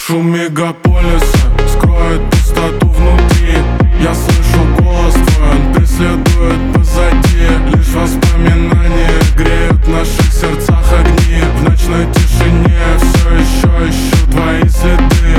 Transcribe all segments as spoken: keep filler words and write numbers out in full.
Шум мегаполиса скроет пустоту внутри. Я слышу голос твой, он преследует позади. Лишь воспоминания греют в наших сердцах огни. В ночной тишине все еще ищу твои следы.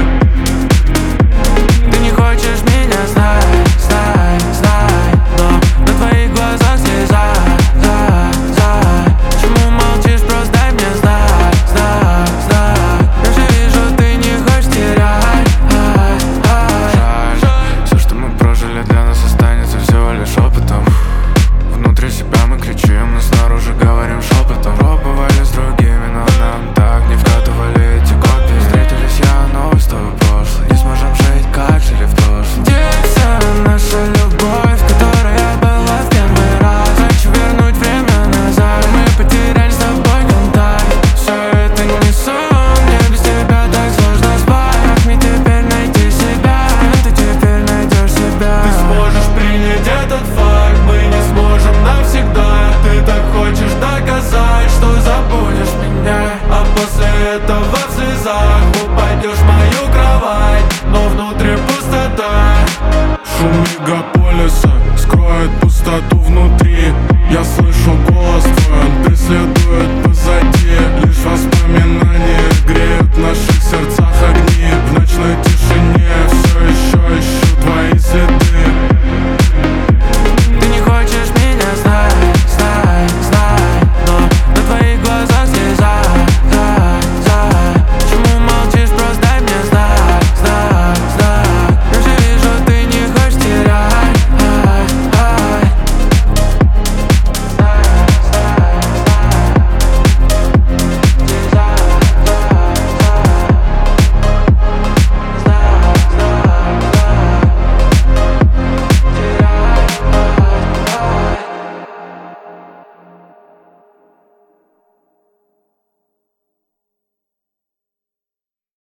Ты не хочешь меня знать, знать, знать, но на твоих глазах слеза, за, за. Чему молчишь, просто дай мне знать, знать, знать. Я же вижу, ты не хочешь терять, ай, ай. Жаль, все, что мы прожили, для нас останется всего лишь опытом. Внутри себя мы кричим, но снаружи говорим шепотом. Пробовали с другими, но нам так не вкатывали эти копии. Встретились я, но с тобой прошлое. Не сможем жить, как жили в прошлом. Где вся наша любовь, которая была в первый раз? Хочу вернуть время назад. Мы потеряли с тобой контакт. Все это не сон, мне без тебя так сложно спать. Как мне теперь найти себя? Ты теперь найдешь себя. Ты сможешь принять этот факт, мы не сможем навсегда. Ты так хочешь доказать, что забудешь меня, а после этого в слезах упадешь в мою кровать, но внутри пустота. Шум мегаполиса